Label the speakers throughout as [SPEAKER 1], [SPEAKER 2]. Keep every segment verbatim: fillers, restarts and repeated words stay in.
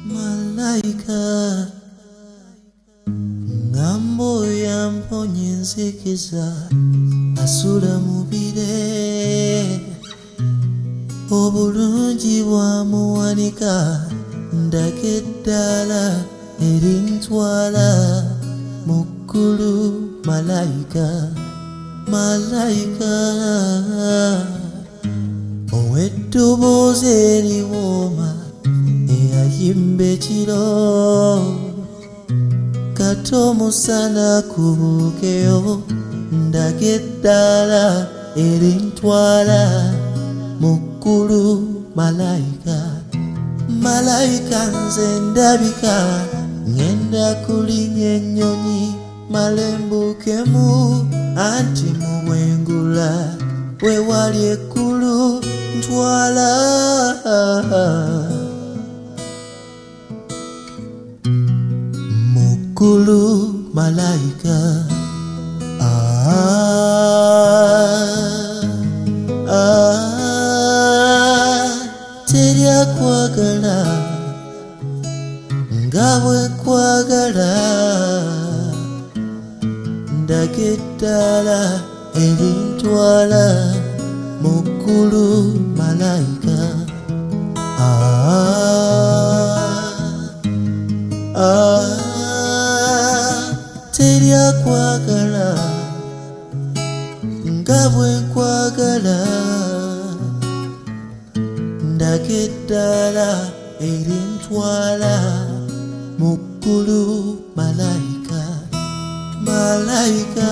[SPEAKER 1] Malaika ngambo yamponye nzikiza asula mubire obulungi bwamuwanika ndage eddala erintwala mu ggulu. Malaika Malaika ow'eddoboozi eriwooma eyayimba ekiro kati omusana kubuukeyo ndage eddala erintwala mu ggulu. Malaika Malaika nze ndabika ngenda kulinnya ennyonyi malembukemu anti mu bwengula we wali ekkulu ntwala mu ggulu. Malaika ah, ah, terya kwagala nga bwe kwagala ndage eddala erintwala mu ggulu. Malaika ah, ah, terya kwagala nga bwe kwagala ndage eddala erintwala mu ggulu. Malaika Malaika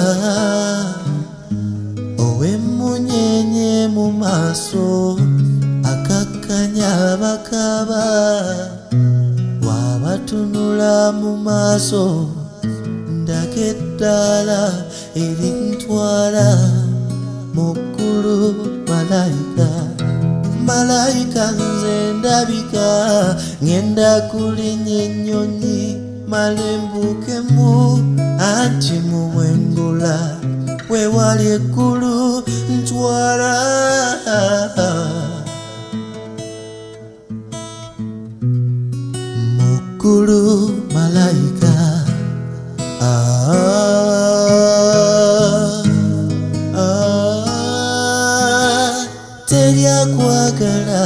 [SPEAKER 1] ow'emmunyenye mu maaso akakkanya abakaba wabatunula mu maaso ndage eddala erintwala mu ggulu. Malaika Malaika nze ndabika ngenda kulinnya ennyonyi malembukemu anti mu bwengula we wali ekkulu ntwala mu ggulu. Malaika ah, ah, terya kwagala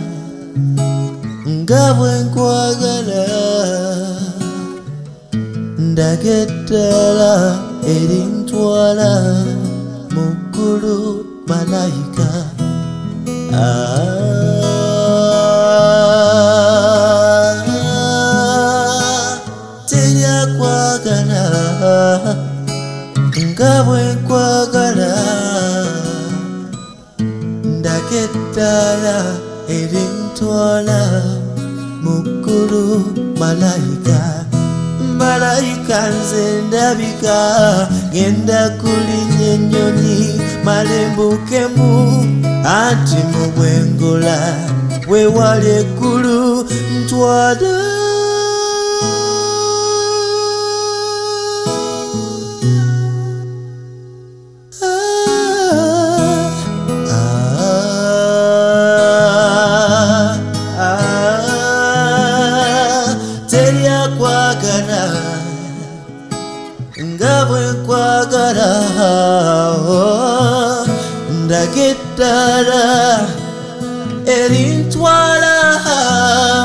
[SPEAKER 1] nga bwe nkwagala ndage eddala erintwala mu ggulu. Malaika ah, terya kwagala nga bwe nkwagala ndage eddala erintwala mu ggulu. Malaika Malaika nze ndabika ngenda kulinnya ennyonyi malembukemu anti mu bwengula we wali ekkulu ntwala nga bwe kwagala ndage eddala erintwala